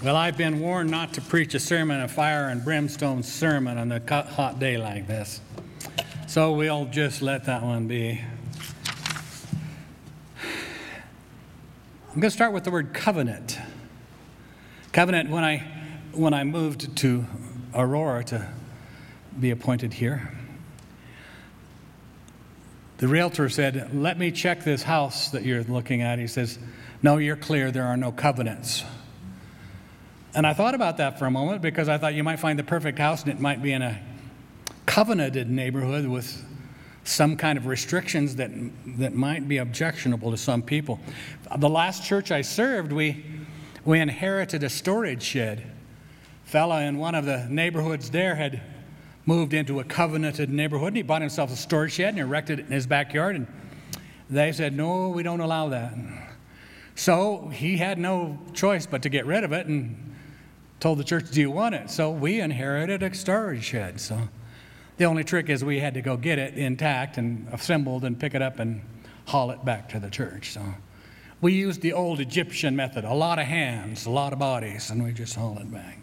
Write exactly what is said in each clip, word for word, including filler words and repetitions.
Well, I've been warned not to preach a sermon, a fire and brimstone sermon on a hot day like this. So we'll just let that one be. I'm going to start with the word covenant. Covenant, when I, when I moved to Aurora to be appointed here, the realtor said, "Let me check this house that you're looking at." He says, "No, you're clear. There are no covenants." And I thought about that for a moment because I thought you might find the perfect house and it might be in a covenanted neighborhood with some kind of restrictions that that might be objectionable to some people. The last church I served, we we inherited a storage shed. A fella in one of the neighborhoods there had moved into a covenanted neighborhood, and he bought himself a storage shed and erected it in his backyard, and they said, "No, we don't allow that." So he had no choice but to get rid of it and told the church, "Do you want it?" So we inherited a storage shed. So the only trick is we had to go get it intact and assembled and pick it up and haul it back to the church. So we used the old Egyptian method, a lot of hands, a lot of bodies, and we just haul it back.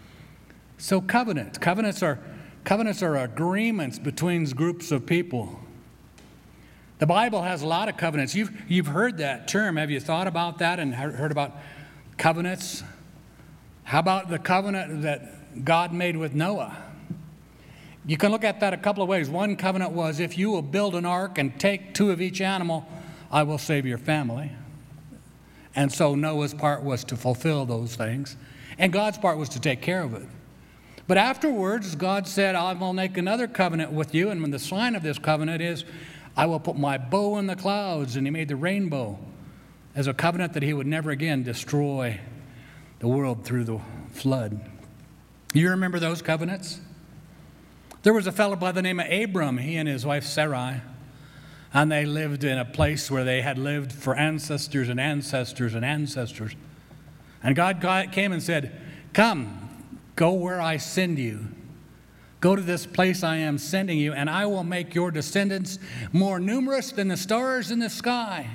So covenants. Covenants are covenants are agreements between groups of people. The Bible has a lot of covenants. You've, you've heard that term. Have you thought about that and heard about covenants? How about the covenant that God made with Noah? You can look at that a couple of ways. One covenant was, if you will build an ark and take two of each animal, I will save your family. And so Noah's part was to fulfill those things, and God's part was to take care of it. But afterwards, God said, "I will make another covenant with you, and when the sign of this covenant is, I will put my bow in the clouds," and he made the rainbow as a covenant that he would never again destroy the world through the flood. You remember those covenants? There was a fellow by the name of Abram, he and his wife Sarai, and they lived in a place where they had lived for ancestors and ancestors and ancestors. And God came and said, "Come, go where I send you. Go to this place I am sending you, and I will make your descendants more numerous than the stars in the sky."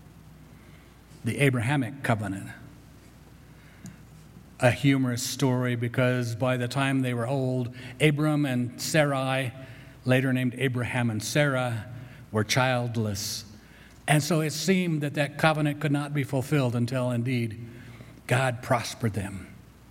The Abrahamic covenant. A humorous story because by the time they were old, Abram and Sarai, later named Abraham and Sarah, were childless. And so it seemed that that covenant could not be fulfilled until indeed God prospered them.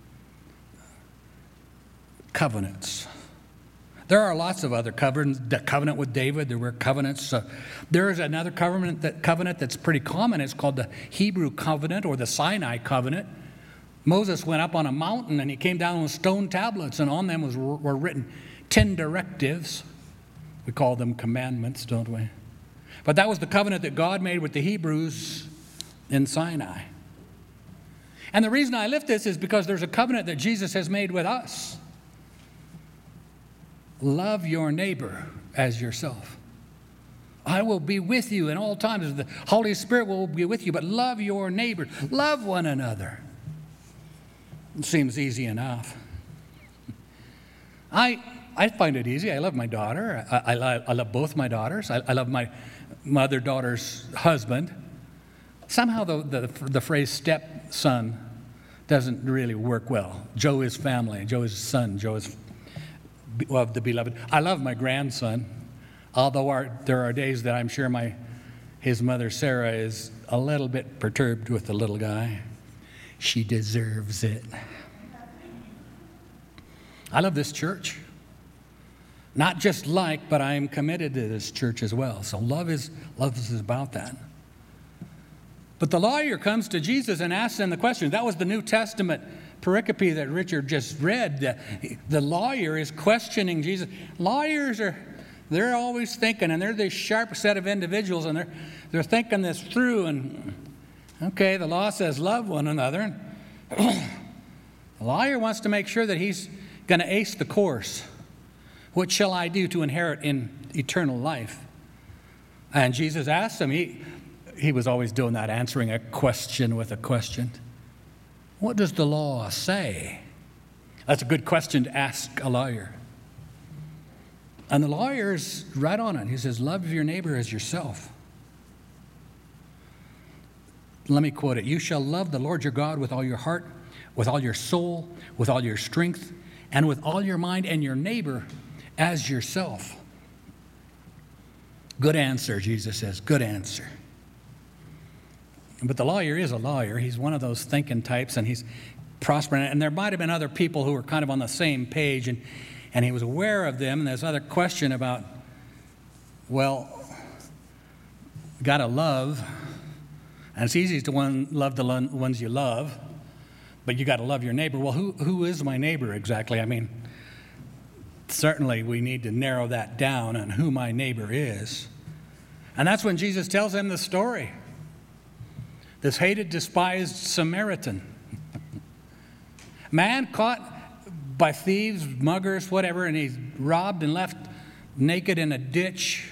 Covenants. There are lots of other covenants. The covenant with David, there were covenants. Uh, there is another covenant, that, covenant that's pretty common. It's called the Hebrew covenant or the Sinai covenant. Moses went up on a mountain and he came down with stone tablets, and on them was, were written ten directives. We call them commandments, don't we? But that was the covenant that God made with the Hebrews in Sinai. And the reason I lift this is because there's a covenant that Jesus has made with us. Love your neighbor as yourself. I will be with you in all times. The Holy Spirit will be with you, but love your neighbor. Love one another. It seems easy enough. I I find it easy. I love my daughter. I, I, I love both my daughters. I, I love my, my other daughter's husband. Somehow the, the, the phrase stepson doesn't really work well. Joe is family. Joe is son. Joe is of the beloved. I love my grandson, although our, there are days that I'm sure my his mother Sarah is a little bit perturbed with the little guy. She deserves it. I love this church. Not just like, but I am committed to this church as well. So love is love is about that. But the lawyer comes to Jesus and asks him the question. That was the New Testament pericope that Richard just read. The, the lawyer is questioning Jesus. Lawyers are, they're always thinking, and they're this sharp set of individuals, and they're they're thinking this through. And okay, the law says love one another. The lawyer wants to make sure that he's going to ace the course. What shall I do to inherit in eternal life? And Jesus asked him, he, he was always doing that, answering a question with a question. What does the law say? That's a good question to ask a lawyer. And the lawyer's right on it. He says, love your neighbor as yourself. Let me quote it. You shall love the Lord your God with all your heart, with all your soul, with all your strength, and with all your mind, and your neighbor as yourself. Good answer, Jesus says. Good answer. But the lawyer is a lawyer. He's one of those thinking types, and he's prospering. And there might have been other people who were kind of on the same page, and, and he was aware of them. And there's other question about, well, got to love. And it's easy to one, love the ones you love, but you got to love your neighbor. Well, who who is my neighbor exactly? I mean, certainly we need to narrow that down on who my neighbor is. And that's when Jesus tells him the story. This hated, despised Samaritan. Man caught by thieves, muggers, whatever, and he's robbed and left naked in a ditch.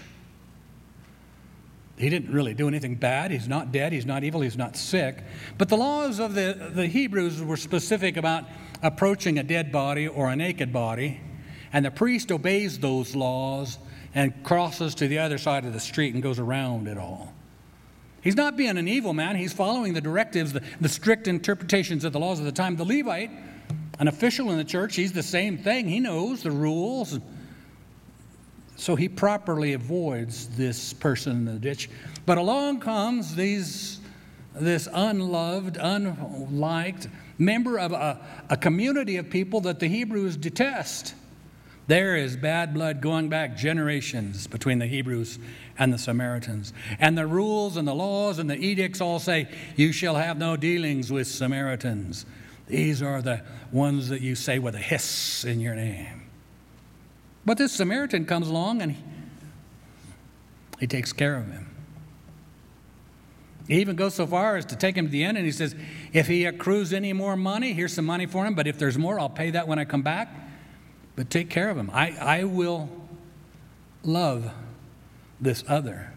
He didn't really do anything bad. He's not dead. He's not evil. He's not sick. But the laws of the, the Hebrews were specific about approaching a dead body or a naked body. And the priest obeys those laws and crosses to the other side of the street and goes around it all. He's not being an evil man. He's following the directives, the, the strict interpretations of the laws of the time. The Levite, an official in the church, he's the same thing. He knows the rules. So he properly avoids this person in the ditch. But along comes these, this unloved, unliked member of a, a community of people that the Hebrews detest. There is bad blood going back generations between the Hebrews and the Samaritans. And the rules and the laws and the edicts all say, you shall have no dealings with Samaritans. These are the ones that you say with a hiss in your name. But this Samaritan comes along and he, he takes care of him. He even goes so far as to take him to the end, and he says, if he accrues any more money, here's some money for him, but if there's more, I'll pay that when I come back. But take care of him. I, I will love this other.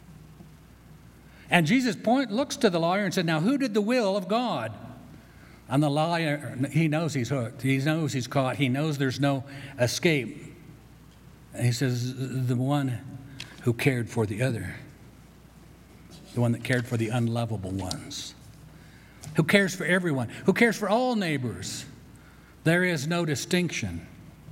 And Jesus point, looks to the lawyer and said, now who did the will of God? And the lawyer, he knows he's hooked. He knows he's caught. He knows there's no escape. And he says, the one who cared for the other. The one that cared for the unlovable ones. Who cares for everyone. Who cares for all neighbors. There is no distinction.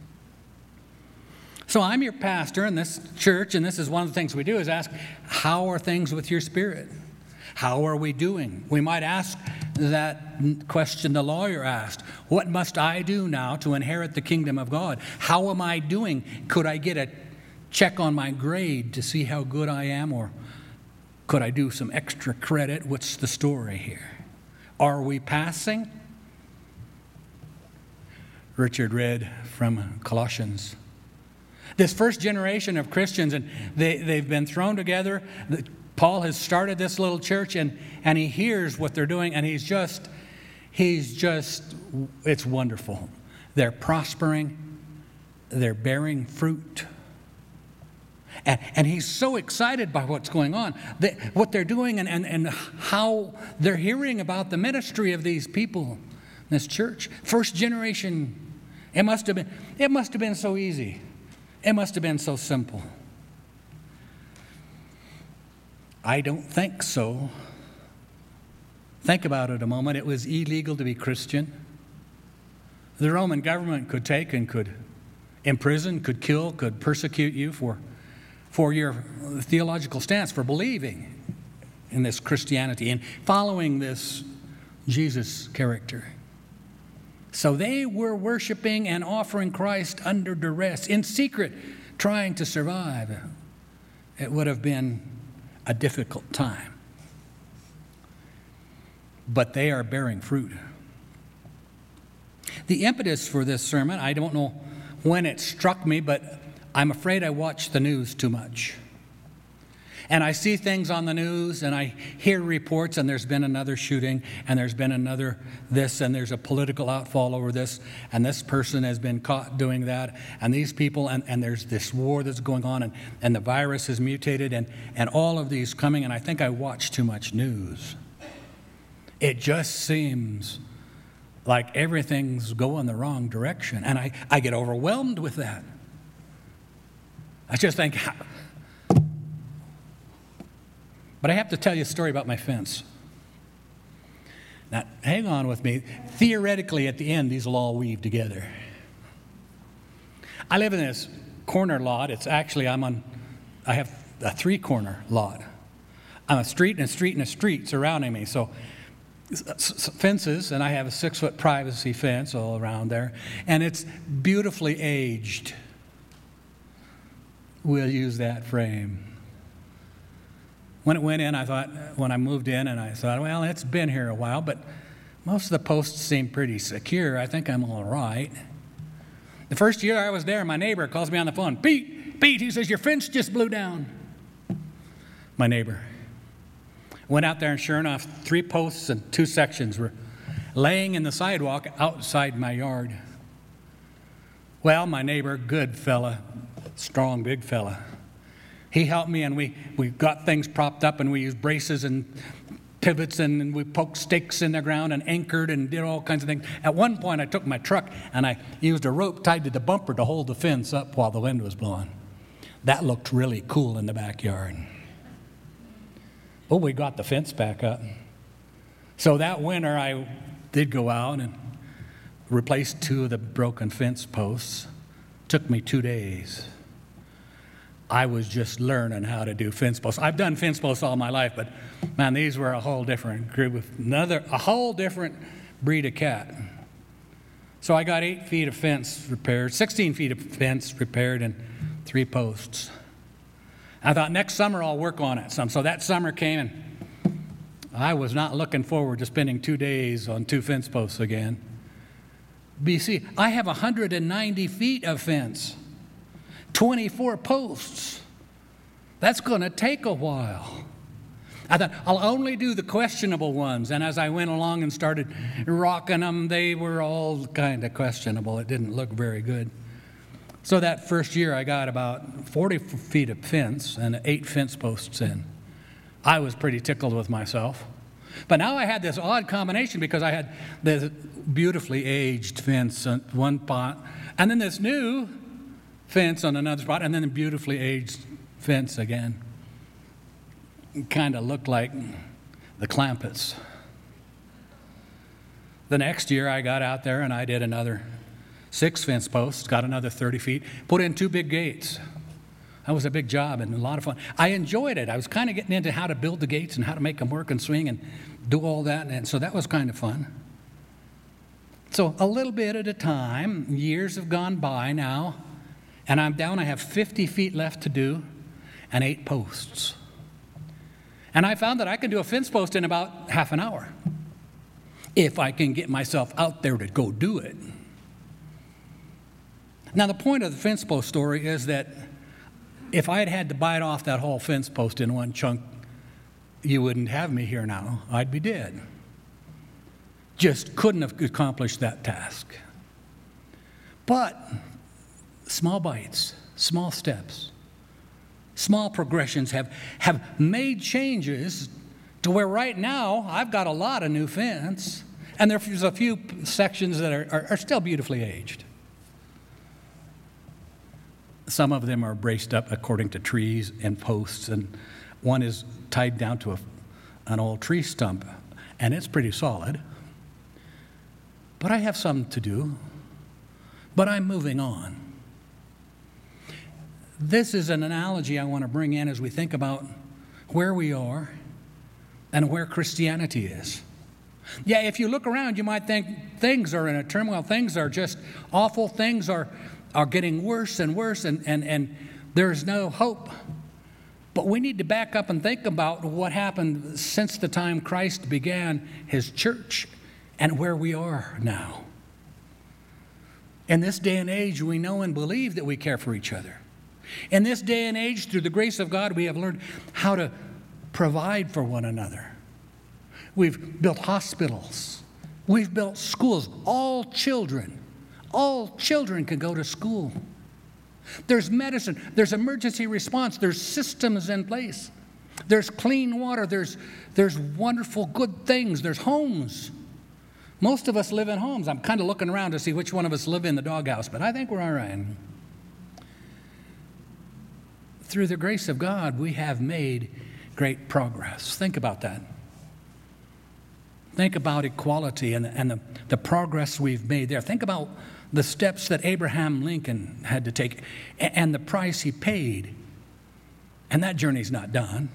So I'm your pastor in this church, and this is one of the things we do is ask, how are things with your spirit? How are we doing? We might ask that question the lawyer asked. What must I do now to inherit the kingdom of God? How am I doing? Could I get a check on my grade to see how good I am? Or could I do some extra credit? What's the story here? Are we passing? Richard read from Colossians. This first generation of Christians, and they, they've been thrown together. Paul has started this little church, and, and he hears what they're doing, and he's just, he's just, it's wonderful. They're prospering. They're bearing fruit. And, and he's so excited by what's going on, they, what they're doing, and, and, and how they're hearing about the ministry of these people in this church. First generation, it must have been, it must have been so easy. It must have been so simple. I don't think so. Think about it a moment. It was illegal to be Christian. The Roman government could take and could imprison, could kill, could persecute you for, for your theological stance, for believing in this Christianity and following this Jesus character. So they were worshiping and offering Christ under duress, in secret, trying to survive. It would have been a difficult time. But they are bearing fruit. The impetus for this sermon, I don't know when it struck me, but I'm afraid I watch the news too much. And I see things on the news, and I hear reports, and there's been another shooting, and there's been another this, and there's a political outfall over this, and this person has been caught doing that, and these people, and, and there's this war that's going on, and, and the virus is mutated, and, and all of these coming, and I think I watch too much news. It just seems like everything's going the wrong direction, and I, I get overwhelmed with that. I just think... But I have to tell you a story about my fence. Now, hang on with me. Theoretically, at the end, these will all weave together. I live in this corner lot. It's actually, I'm on, I have a three-corner lot. I'm a street and a street and a street surrounding me. So fences, and I have a six-foot privacy fence all around there, and it's beautifully aged. We'll use that frame. When it went in, I thought, when I moved in, and I thought, well, it's been here a while, but most of the posts seem pretty secure. I think I'm all right. The first year I was there, my neighbor calls me on the phone. Pete, Pete, he says, your fence just blew down. My neighbor. Went out there, and sure enough, three posts and two sections were laying in the sidewalk outside my yard. Well, my neighbor, good fella, strong, big fella, he helped me, and we, we got things propped up, and we used braces and pivots, and, and we poked stakes in the ground and anchored and did all kinds of things. At one point, I took my truck, and I used a rope tied to the bumper to hold the fence up while the wind was blowing. That looked really cool in the backyard. Oh, we got the fence back up. So that winter, I did go out and replace two of the broken fence posts. Took me two days. I was just learning how to do fence posts. I've done fence posts all my life, but man, these were a whole different group of another, a whole different breed of cat. So I got eight feet of fence repaired, sixteen feet of fence repaired, and three posts. I thought next summer I'll work on it some. So that summer came, and I was not looking forward to spending two days on two fence posts again. B C, I have one hundred ninety feet of fence, twenty-four posts. That's going to take a while. I thought, I'll only do the questionable ones. And as I went along and started rocking them, they were all kind of questionable. It didn't look very good. So that first year, I got about forty feet of fence and eight fence posts in. I was pretty tickled with myself. But now I had this odd combination because I had this beautifully aged fence on one spot, and then this new fence on another spot, and then a beautifully aged fence again. It kind of looked like the Clampetts. The next year I got out there and I did another six fence posts, got another thirty feet, put in two big gates. That was a big job and a lot of fun. I enjoyed it. I was kind of getting into how to build the gates and how to make them work and swing and do all that, and so that was kind of fun. So a little bit at a time, years have gone by now, and I'm down, I have fifty feet left to do and eight posts. And I found that I can do a fence post in about half an hour if I can get myself out there to go do it. Now, the point of the fence post story is that if I had had to bite off that whole fence post in one chunk, you wouldn't have me here now. I'd be dead. Just couldn't have accomplished that task. But small bites, small steps, small progressions have, have made changes to where right now I've got a lot of new fence, and there's a few sections that are, are, are still beautifully aged. Some of them are braced up according to trees and posts, and one is tied down to a, an old tree stump, and it's pretty solid. But I have some to do, but I'm moving on. This is an analogy I want to bring in as we think about where we are and where Christianity is. Yeah, if you look around, you might think things are in a turmoil, things are just awful, things are are getting worse and worse, and, and, and there's no hope. But we need to back up and think about what happened since the time Christ began his church and where we are now. In this day and age, we know and believe that we care for each other. In this day and age, through the grace of God, we have learned how to provide for one another. We've built hospitals. We've built schools. All children All children can go to school. There's medicine. There's emergency response. There's systems in place. There's clean water. There's, there's wonderful good things. There's homes. Most of us live in homes. I'm kind of looking around to see which one of us live in the doghouse, but I think we're all right. Through the grace of God, we have made great progress. Think about that. Think about equality and, and the, the progress we've made there. Think about the steps that Abraham Lincoln had to take and, and the price he paid. And that journey's not done.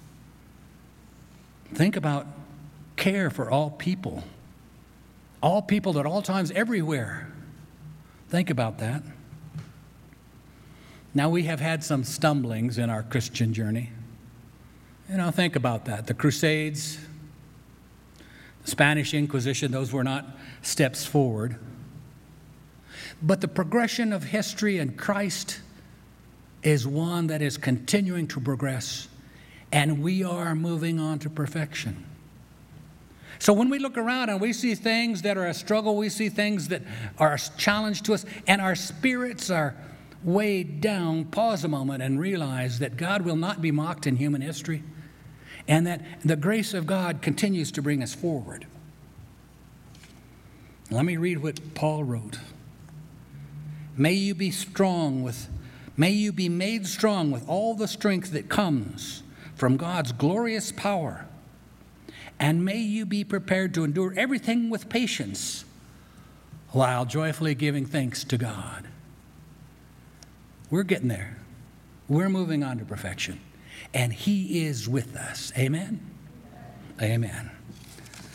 Think about care for all people. All people at all times, everywhere. Think about that. Now, we have had some stumblings in our Christian journey. You know, think about that. The Crusades, the Spanish Inquisition, those were not steps forward. But the progression of history in Christ is one that is continuing to progress, and we are moving on to perfection. So when we look around and we see things that are a struggle, we see things that are a challenge to us, and our spirits are weighed down, pause a moment and realize that God will not be mocked in human history, and that the grace of God continues to bring us forward. Let me read what Paul wrote. May you be strong with, may you be made strong with all the strength that comes from God's glorious power. And may you be prepared to endure everything with patience while joyfully giving thanks to God. We're getting there. We're moving on to perfection. And He is with us. Amen? Amen.